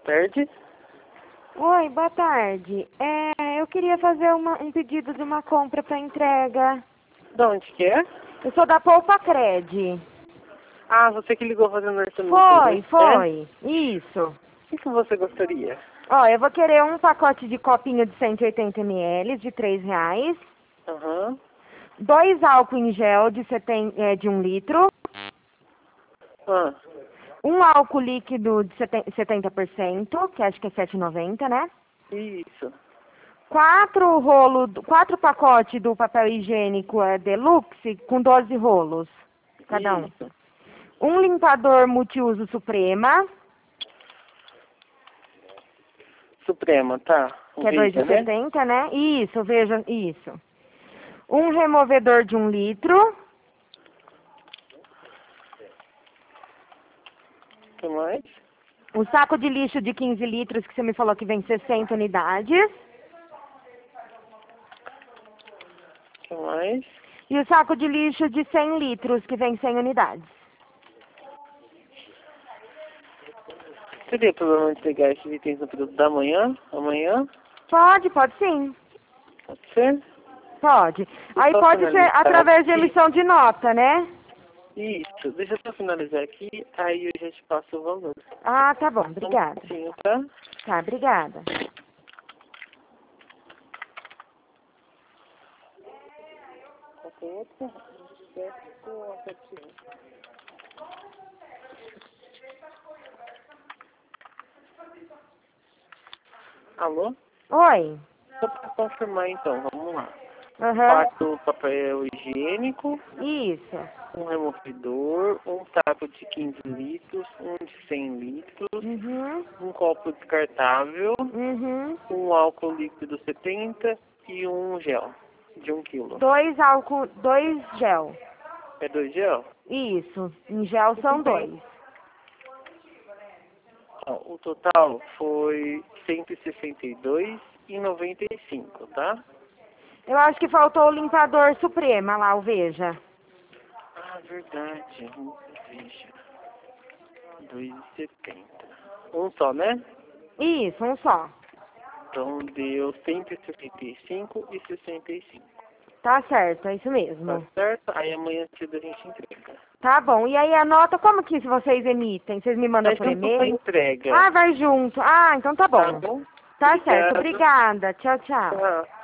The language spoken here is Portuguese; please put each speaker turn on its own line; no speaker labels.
tarde.
Oi, boa tarde. Eu queria fazer um pedido de uma compra para entrega.
De onde que é?
Eu sou da Poupa Cred.
Ah, você que ligou fazendo orçamento.
Foi. Isso.
O que você gostaria?
Ó, eu vou querer um pacote de copinho de 180 ml de R$3.
Aham.
2 álcool em gel de 1 litro.
Ah,
Um álcool líquido de 70%, que acho que é R$7,90, né?
isso.
4 pacotes do papel higiênico Deluxe com 12 rolos, cada um.
Isso.
Um limpador multiuso Suprema,
Suprema, tá.
que é R$2,70, né? Isso, veja, isso. Um removedor de 1 litro.
O que mais?
Um saco de lixo de 15 litros, que você me falou que vem 60 unidades.
O que mais?
E o saco de lixo de 100 litros, que vem 100 unidades.
Seria problema de pegar esses itens no período da manhã? Amanhã?
Pode sim.
Pode ser?
Pode. Aí
Só
pode ser
finalizar
através de
aqui.
emissão de nota, né?
Isso. Deixa eu só finalizar aqui, aí eu já te passo o valor.
Ah, tá bom. Obrigada.
Um pouquinho, tá?
Tá, obrigada.
Alô?
Oi.
Só para confirmar então, vamos lá.
Aham.
4 papel higiênico,
Isso.
um removedor, um saco de 15 litros, um de 100 litros,
Uhum.
um copo descartável,
Uhum.
um álcool líquido 70 e um gel de 1 quilo.
2 álcool, 2 gel.
É 2 gel?
Isso. Em gel são 2.
Ó, o total foi 162,95, tá?
Eu acho que faltou o limpador Suprema lá, o Veja.
Ah, verdade. Veja. 2,70. Um só, né?
Isso, um só.
Então deu 165,65.
Tá certo, é isso
Tá
mesmo.
certo? Aí amanhã cedo a gente entrega.
Tá bom. E aí a nota, como que vocês emitem? Vocês me mandam
Tá
por
junto com a
e-mail?
entrega.
Ah, vai junto. Ah, então tá
Tá
bom.
bom?
Tá certo.
Obrigado.
Obrigada. Tchau, tchau.
Tchau.